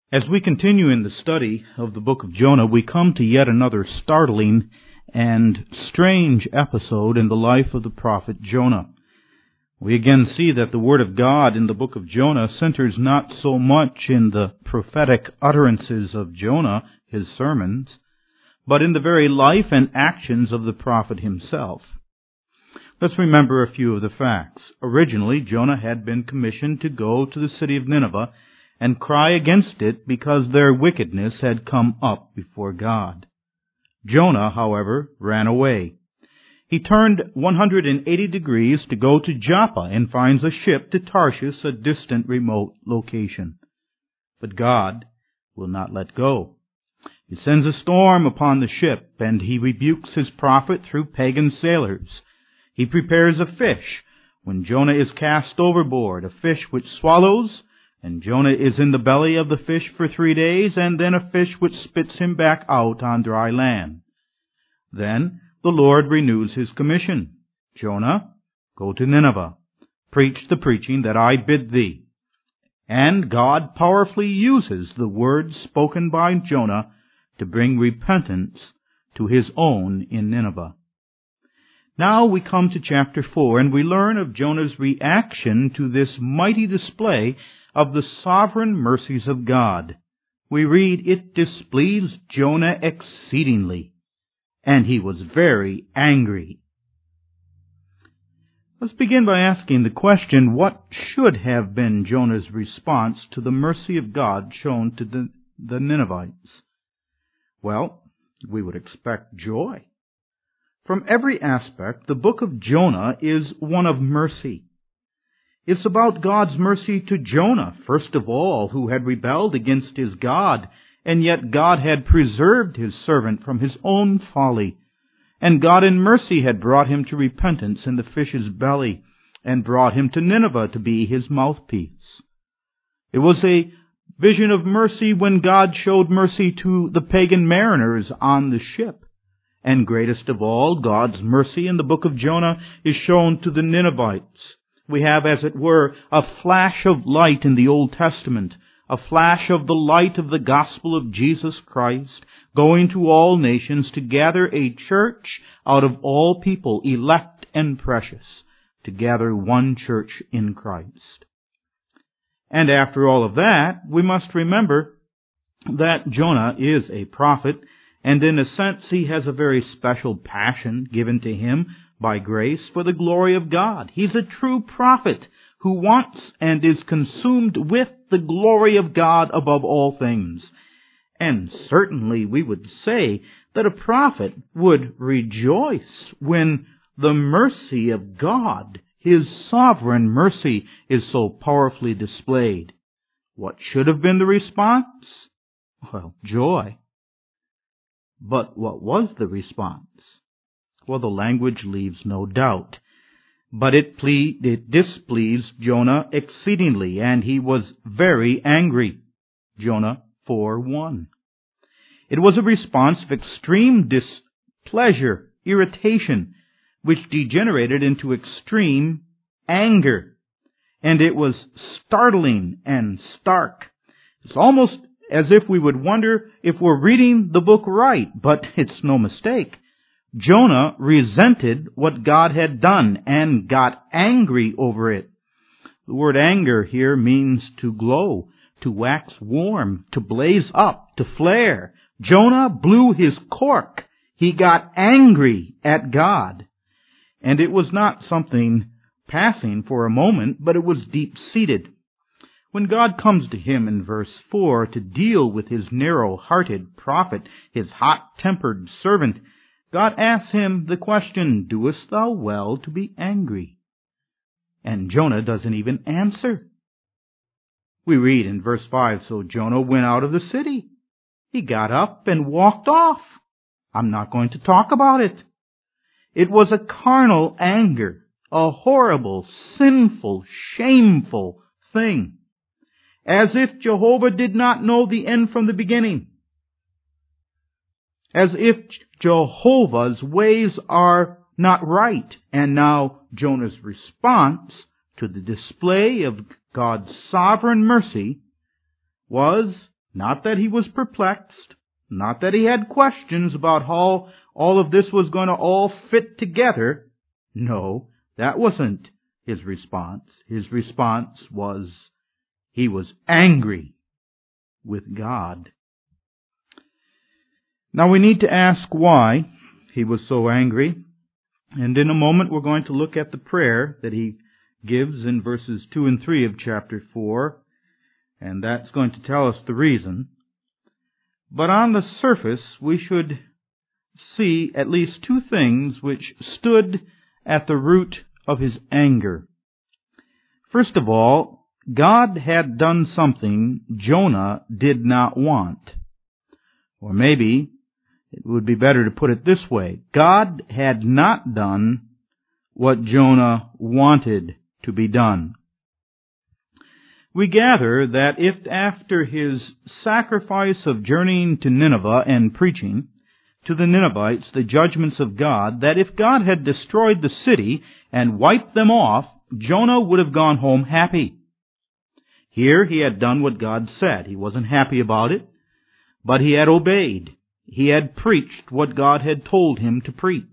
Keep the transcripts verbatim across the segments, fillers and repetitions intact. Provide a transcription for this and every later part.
As we continue in the study of the book of Jonah, we come to yet another startling and strange episode in the life of the prophet Jonah. We again see that the Word of God in the book of Jonah centers not so much in the prophetic utterances of Jonah, his sermons, but in the very life and actions of the prophet himself. Let's remember a few of the facts. Originally, Jonah had been commissioned to go to the city of Nineveh and cry against it because their wickedness had come up before God. Jonah, however, ran away. He turned one hundred eighty degrees to go to Joppa and finds a ship to Tarshish, a distant, remote location. But God will not let go. He sends a storm upon the ship, and he rebukes his prophet through pagan sailors. He prepares a fish when Jonah is cast overboard, a fish which swallows, and Jonah is in the belly of the fish for three days, and then a fish which spits him back out on dry land. Then the Lord renews his commission. Jonah, go to Nineveh. Preach the preaching that I bid thee. And God powerfully uses the words spoken by Jonah to bring repentance to his own in Nineveh. Now we come to chapter four, and we learn of Jonah's reaction to this mighty display of the sovereign mercies of God. We read, "It displeased Jonah exceedingly, and he was very angry." Let's begin by asking the question, what should have been Jonah's response to the mercy of God shown to the, the Ninevites? Well, we would expect joy. From every aspect, the book of Jonah is one of mercy. It's about God's mercy to Jonah, first of all, who had rebelled against his God, and yet God had preserved his servant from his own folly. And God in mercy had brought him to repentance in the fish's belly, and brought him to Nineveh to be his mouthpiece. It was a vision of mercy when God showed mercy to the pagan mariners on the ship. And greatest of all, God's mercy in the book of Jonah is shown to the Ninevites. We have, as it were, a flash of light in the Old Testament, a flash of the light of the gospel of Jesus Christ, going to all nations to gather a church out of all people, elect and precious, to gather one church in Christ. And after all of that, we must remember that Jonah is a prophet, and in a sense he has a very special passion given to him by grace for the glory of God. He's a true prophet who wants and is consumed with the glory of God above all things. And certainly we would say that a prophet would rejoice when the mercy of God, His sovereign mercy, is so powerfully displayed. What should have been the response? Well, joy. But what was the response? Well, the language leaves no doubt. But it, ple- it displeased Jonah exceedingly, and he was very angry. Jonah four one. It was a response of extreme displeasure, irritation, which degenerated into extreme anger. And it was startling and stark. It's almost as if we would wonder if we're reading the book right, but it's no mistake. Jonah resented what God had done and got angry over it. The word anger here means to glow, to wax warm, to blaze up, to flare. Jonah blew his cork. He got angry at God. And it was not something passing for a moment, but it was deep-seated. When God comes to him in verse four to deal with his narrow-hearted prophet, his hot-tempered servant, God asks him the question, "Doest thou well to be angry?" And Jonah doesn't even answer. We read in verse five, "So Jonah went out of the city. He got up and walked off." I'm not going to talk about it. It was a carnal anger, a horrible, sinful, shameful thing. As if Jehovah did not know the end from the beginning. As if Jehovah's ways are not right. And now Jonah's response to the display of God's sovereign mercy was Not that he was perplexed, not that he had questions about how all of this was going to all fit together. No, that wasn't his response. His response was, he was angry with God. Now we need to ask why he was so angry. And in a moment we're going to look at the prayer that he gives in verses two and three of chapter four. And that's going to tell us the reason. But on the surface we should see at least two things which stood at the root of his anger. First of all, God had done something Jonah did not want. Or maybe it would be better to put it this way. God had not done what Jonah wanted to be done. We gather that if after his sacrifice of journeying to Nineveh and preaching to the Ninevites the judgments of God, that if God had destroyed the city and wiped them off, Jonah would have gone home happy. Here he had done what God said. He wasn't happy about it, but he had obeyed. He had preached what God had told him to preach.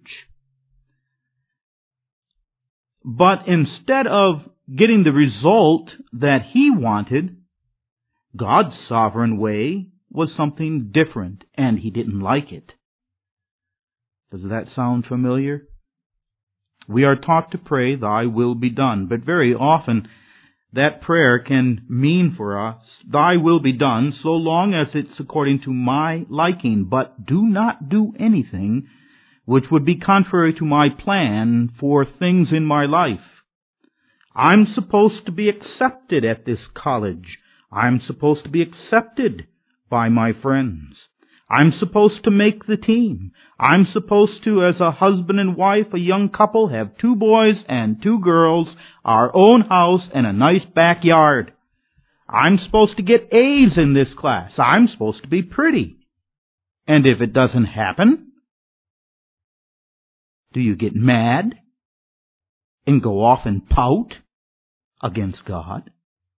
But instead of getting the result that he wanted, God's sovereign way was something different, and he didn't like it. Does that sound familiar? We are taught to pray, "Thy will be done," but very often that prayer can mean for us, "Thy will be done," so long as it's according to my liking, but do not do anything which would be contrary to my plan for things in my life. I'm supposed to be accepted at this college. I'm supposed to be accepted by my friends. I'm supposed to make the team. I'm supposed to, as a husband and wife, a young couple, have two boys and two girls, our own house, and a nice backyard. I'm supposed to get A's in this class. I'm supposed to be pretty. And if it doesn't happen, do you get mad and go off and pout against God?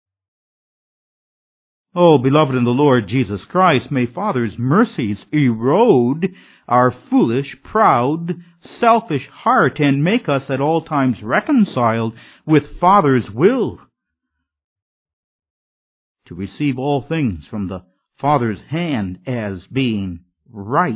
Oh, beloved in the Lord Jesus Christ, may Father's mercies erode our foolish, proud, selfish heart and make us at all times reconciled with Father's will, to receive all things from the Father's hand as being right.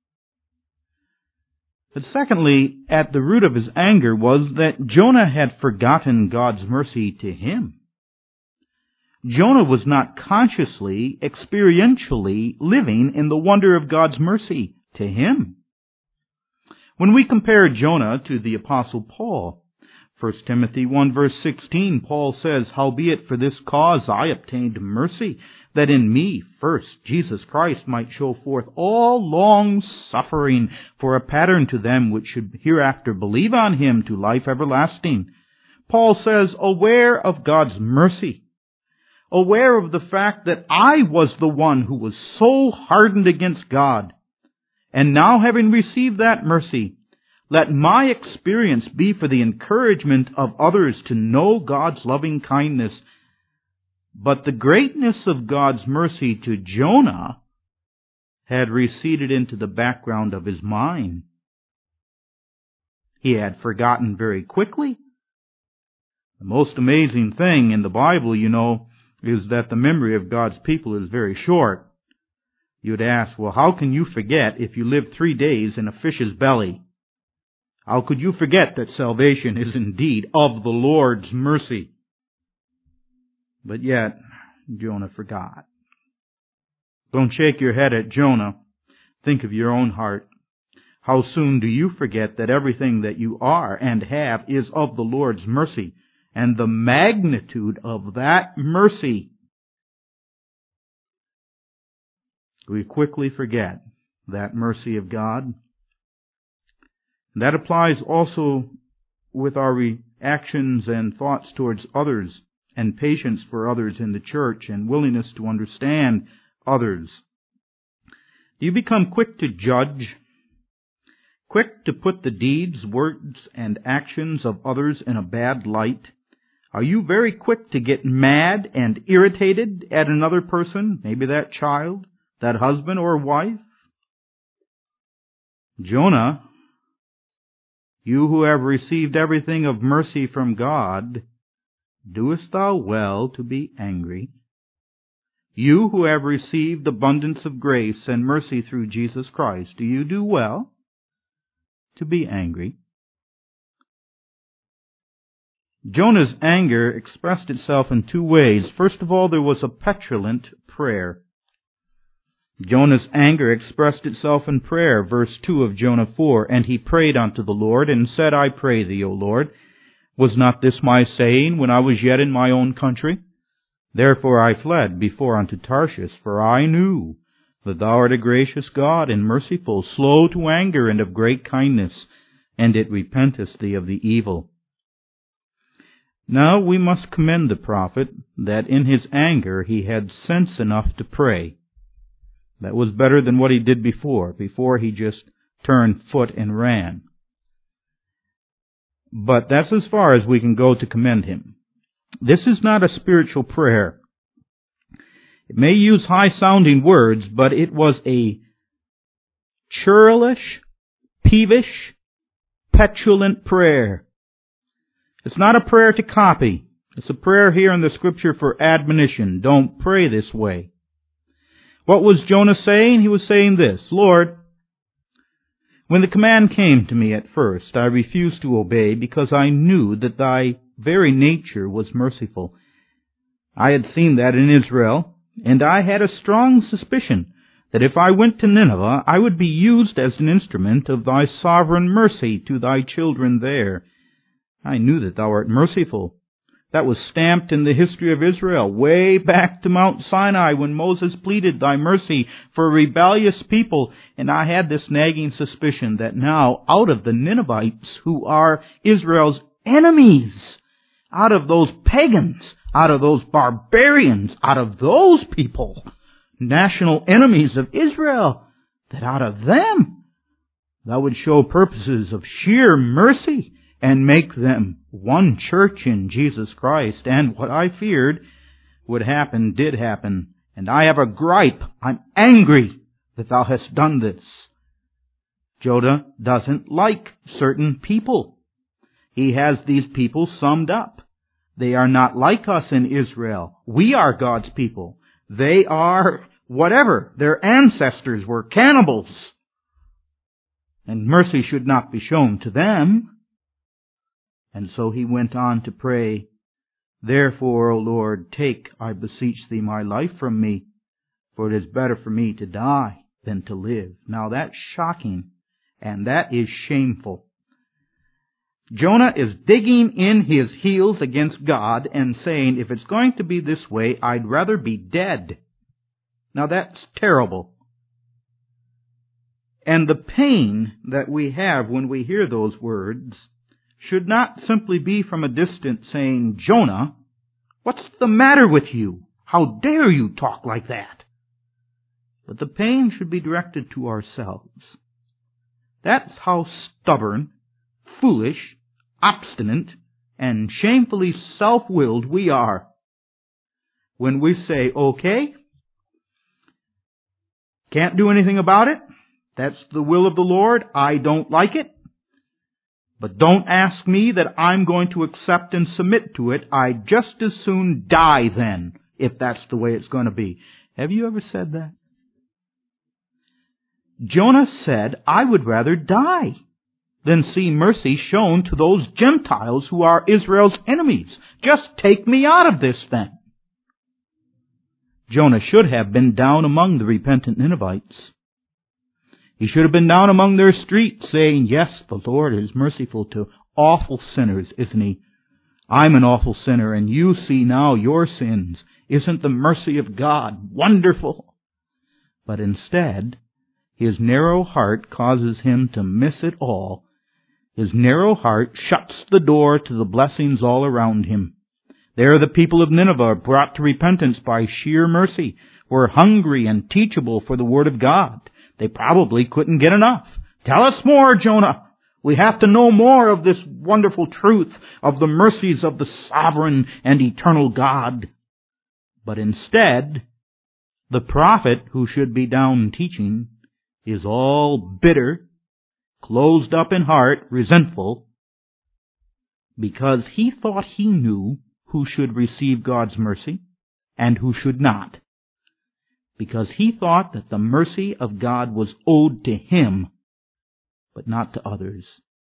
But secondly, at the root of his anger was that Jonah had forgotten God's mercy to him. Jonah was not consciously, experientially living in the wonder of God's mercy to him. When we compare Jonah to the Apostle Paul, First Timothy one verse sixteen, Paul says, "Howbeit for this cause I obtained mercy, that in me first Jesus Christ might show forth all long suffering for a pattern to them which should hereafter believe on him to life everlasting." Paul says, aware of God's mercy, aware of the fact that I was the one who was so hardened against God, and now having received that mercy, let my experience be for the encouragement of others to know God's loving kindness. But the greatness of God's mercy to Jonah had receded into the background of his mind. He had forgotten very quickly. The most amazing thing in the Bible, you know, is that the memory of God's people is very short. You'd ask, well, how can you forget if you lived three days in a fish's belly? How could you forget that salvation is indeed of the Lord's mercy? But yet, Jonah forgot. Don't shake your head at Jonah. Think of your own heart. How soon do you forget that everything that you are and have is of the Lord's mercy, and the magnitude of that mercy? We quickly forget that mercy of God. That applies also with our reactions and thoughts towards others, and patience for others in the church, and willingness to understand others. Do you become quick to judge, quick to put the deeds, words, and actions of others in a bad light? Are you very quick to get mad and irritated at another person, maybe that child, that husband or wife? Jonah, you who have received everything of mercy from God, doest thou well to be angry? You who have received abundance of grace and mercy through Jesus Christ, do you do well to be angry? Jonah's anger expressed itself in two ways. First of all, there was a petulant prayer. Jonah's anger expressed itself in prayer, verse two of Jonah four, and he prayed unto the Lord, and said, I pray thee, O Lord, was not this my saying when I was yet in my own country? Therefore I fled before unto Tarshish, for I knew that thou art a gracious God and merciful, slow to anger and of great kindness, and it repentest thee of the evil. Now we must commend the prophet that in his anger he had sense enough to pray. That was better than what he did before. Before he just turned foot and ran. But that's as far as we can go to commend him. This is not a spiritual prayer. It may use high-sounding words, but it was a churlish, peevish, petulant prayer. It's not a prayer to copy. It's a prayer here in the Scripture for admonition. Don't pray this way. What was Jonah saying? He was saying this, Lord, when the command came to me at first, I refused to obey because I knew that thy very nature was merciful. I had seen that in Israel, and I had a strong suspicion that if I went to Nineveh, I would be used as an instrument of thy sovereign mercy to thy children there. I knew that thou art merciful. That was stamped in the history of Israel, way back to Mount Sinai when Moses pleaded thy mercy for a rebellious people, and I had this nagging suspicion that now, out of the Ninevites, who are Israel's enemies, out of those pagans, out of those barbarians, out of those people, national enemies of Israel, that out of them thou would show purposes of sheer mercy and make them one church in Jesus Christ. And what I feared would happen did happen. And I have a gripe. I'm angry that thou hast done this. Jonah doesn't like certain people. He has these people summed up. They are not like us in Israel. We are God's people. They are whatever. Their ancestors were cannibals. And mercy should not be shown to them. And so he went on to pray, Therefore, O Lord, take, I beseech thee, my life from me, for it is better for me to die than to live. Now that's shocking, and that is shameful. Jonah is digging in his heels against God and saying, if it's going to be this way, I'd rather be dead. Now that's terrible. And the pain that we have when we hear those words should not simply be from a distance saying, Jonah, what's the matter with you? How dare you talk like that? But the pain should be directed to ourselves. That's how stubborn, foolish, obstinate, and shamefully self-willed we are. When we say, okay, can't do anything about it, that's the will of the Lord, I don't like it, but don't ask me that I'm going to accept and submit to it. I'd just as soon die then, if that's the way it's going to be. Have you ever said that? Jonah said, I would rather die than see mercy shown to those Gentiles who are Israel's enemies. Just take me out of this then. Jonah should have been down among the repentant Ninevites. He should have been down among their streets saying, yes, the Lord is merciful to awful sinners, isn't He? I'm an awful sinner, and you see now your sins. Isn't the mercy of God wonderful? But instead, his narrow heart causes him to miss it all. His narrow heart shuts the door to the blessings all around him. There the people of Nineveh, brought to repentance by sheer mercy, were hungry and teachable for the Word of God. They probably couldn't get enough. Tell us more, Jonah. We have to know more of this wonderful truth of the mercies of the sovereign and eternal God. But instead, the prophet who should be down teaching is all bitter, closed up in heart, resentful, because he thought he knew who should receive God's mercy and who should not, because he thought that the mercy of God was owed to him, but not to others.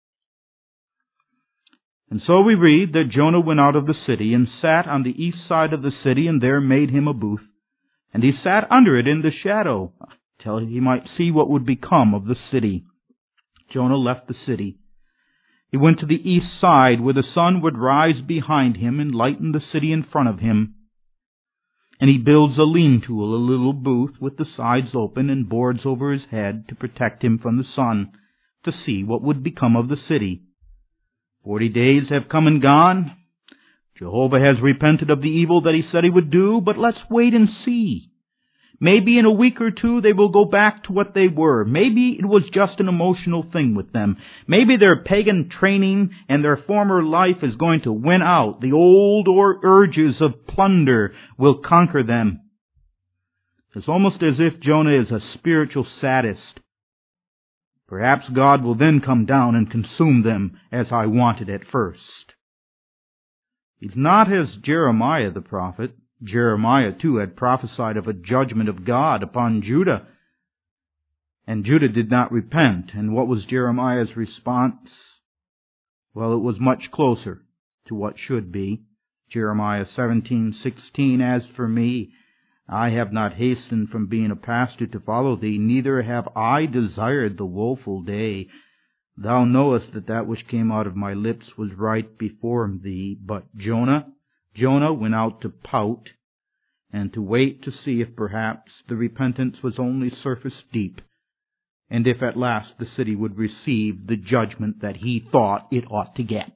And so we read that Jonah went out of the city and sat on the east side of the city, and there made him a booth. And he sat under it in the shadow, till he might see what would become of the city. Jonah left the city. He went to the east side, where the sun would rise behind him and lighten the city in front of him. And he builds a lean-to, a little booth with the sides open and boards over his head to protect him from the sun, to see what would become of the city. Forty days have come and gone. Jehovah has repented of the evil that he said he would do, but let's wait and see. Maybe in a week or two they will go back to what they were. Maybe it was just an emotional thing with them. Maybe their pagan training and their former life is going to win out. The old urges of plunder will conquer them. It's almost as if Jonah is a spiritual sadist. Perhaps God will then come down and consume them as I wanted at first. He's not as Jeremiah the prophet. Jeremiah, too, had prophesied of a judgment of God upon Judah. And Judah did not repent. And what was Jeremiah's response? Well, it was much closer to what should be. Jeremiah seventeen sixteen, As for me, I have not hastened from being a pastor to follow thee, neither have I desired the woeful day. Thou knowest that that which came out of my lips was right before thee. But Jonah, Jonah went out to pout and to wait to see if perhaps the repentance was only surface deep, and if at last the city would receive the judgment that he thought it ought to get.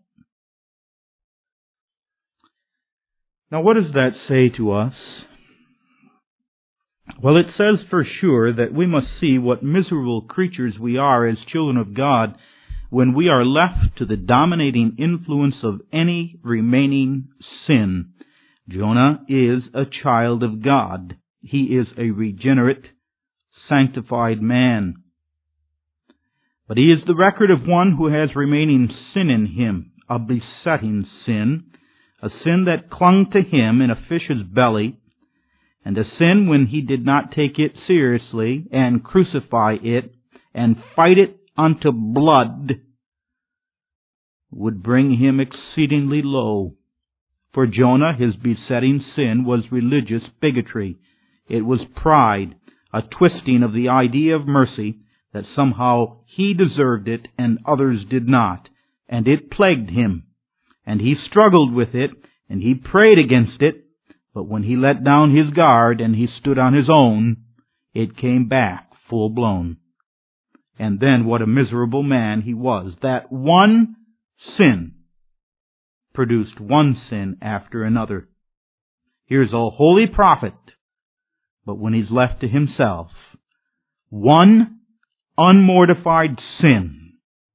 Now, what does that say to us? Well, it says for sure that we must see what miserable creatures we are as children of God when we are left to the dominating influence of any remaining sin. Jonah is a child of God. He is a regenerate, sanctified man. But he is the record of one who has remaining sin in him, a besetting sin, a sin that clung to him in a fish's belly, and a sin when he did not take it seriously and crucify it and fight it unto blood would bring him exceedingly low. For Jonah, his besetting sin was religious bigotry. It was pride, a twisting of the idea of mercy, that somehow he deserved it and others did not, and it plagued him. And he struggled with it, and he prayed against it, but when he let down his guard and he stood on his own, it came back full blown. And then what a miserable man he was. That one sin produced one sin after another. Here's a holy prophet, but when he's left to himself, one unmortified sin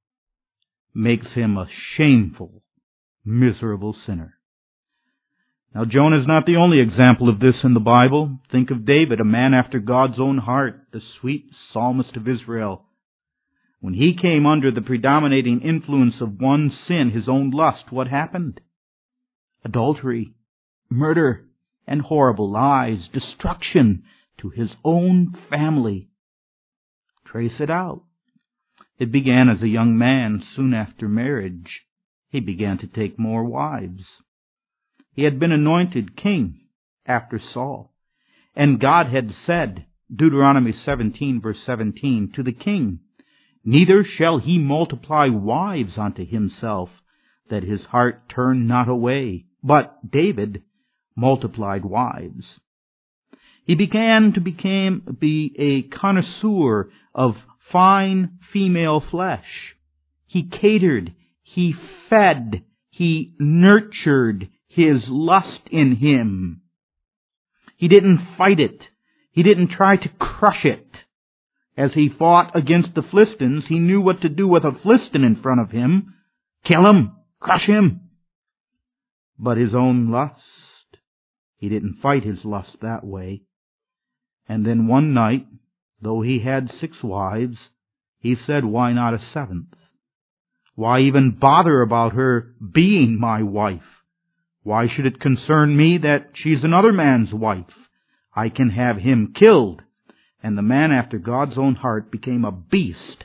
makes him a shameful, miserable sinner. Now, Jonah is not the only example of this in the Bible. Think of David, a man after God's own heart, the sweet psalmist of Israel. When he came under the predominating influence of one sin, his own lust, what happened? Adultery, murder, and horrible lies, destruction to his own family. Trace it out. It began as a young man. Soon after marriage, he began to take more wives. He had been anointed king after Saul, and God had said, Deuteronomy seventeen, verse seventeen, to the king, Neither shall he multiply wives unto himself, that his heart turn not away. But David multiplied wives. He began to become, be a connoisseur of fine female flesh. He catered, he fed, he nurtured his lust in him. He didn't fight it. He didn't try to crush it. As he fought against the Philistines, he knew what to do with a Philistine in front of him. Kill him, crush him. But his own lust, he didn't fight his lust that way. And then one night, though he had six wives, he said, why not a seventh? Why even bother about her being my wife? Why should it concern me that she's another man's wife? I can have him killed. And the man after God's own heart became a beast.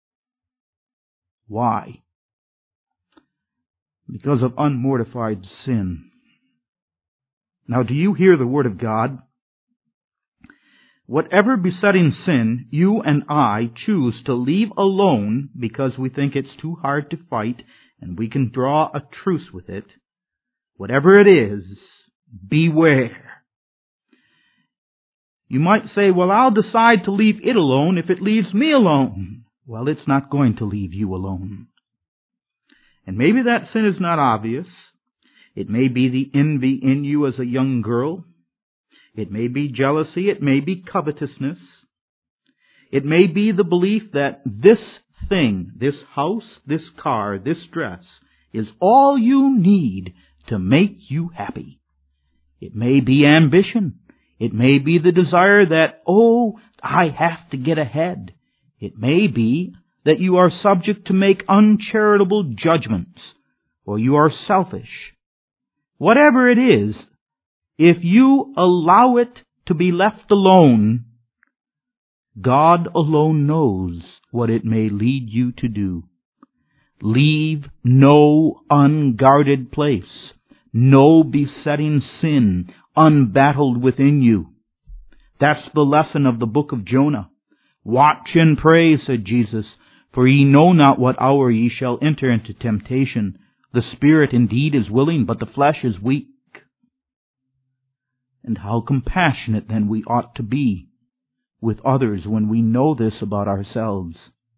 Why? Because of unmortified sin. Now, do you hear the word of God? Whatever besetting sin you and I choose to leave alone because we think it's too hard to fight and we can draw a truce with it, whatever it is, beware. You might say, well, I'll decide to leave it alone if it leaves me alone. Well, it's not going to leave you alone. And maybe that sin is not obvious. It may be the envy in you as a young girl. It may be jealousy. It may be covetousness. It may be the belief that this thing, this house, this car, this dress, is all you need to make you happy. It may be ambition. It may be the desire that, oh, I have to get ahead. It may be that you are subject to make uncharitable judgments, or you are selfish. Whatever it is, if you allow it to be left alone, God alone knows what it may lead you to do. Leave no unguarded place, no besetting sin unbattled within you. That's the lesson of the book of Jonah. Watch and pray, said Jesus, for ye know not what hour ye shall enter into temptation. The spirit indeed is willing, but the flesh is weak. And how compassionate then we ought to be with others when we know this about ourselves.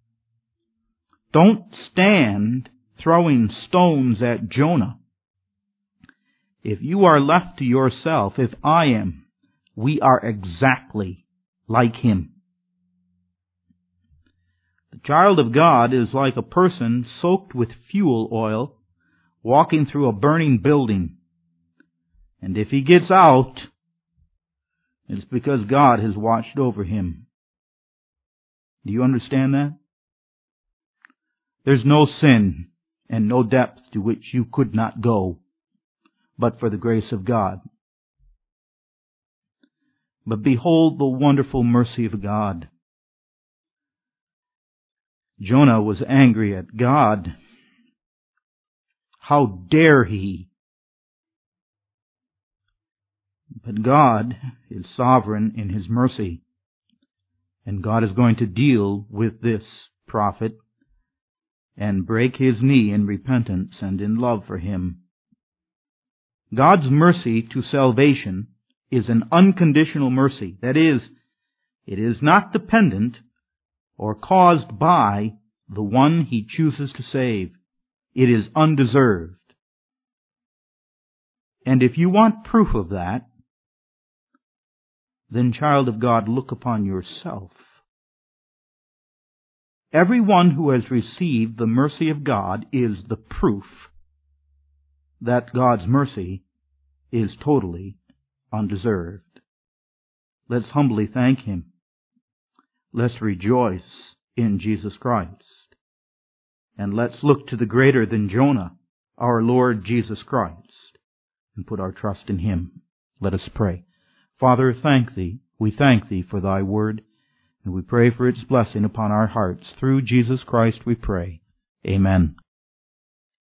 Don't stand throwing stones at Jonah. If you are left to yourself, if I am, we are exactly like him. The child of God is like a person soaked with fuel oil walking through a burning building. And if he gets out, it's because God has watched over him. Do you understand that? There's no sin and no depth to which you could not go, but for the grace of God. But behold the wonderful mercy of God. Jonah was angry at God. How dare he? But God is sovereign in his mercy. And God is going to deal with this prophet and break his knee in repentance and in love for him. God's mercy to salvation is an unconditional mercy. That is, it is not dependent or caused by the one he chooses to save. It is undeserved. And if you want proof of that, then, child of God, look upon yourself. Everyone who has received the mercy of God is the proof that God's mercy is totally undeserved. Let's humbly thank him. Let's rejoice in Jesus Christ. And let's look to the greater than Jonah, our Lord Jesus Christ, and put our trust in him. Let us pray. Father, thank thee. We thank thee for thy word, and we pray for its blessing upon our hearts. Through Jesus Christ we pray. Amen.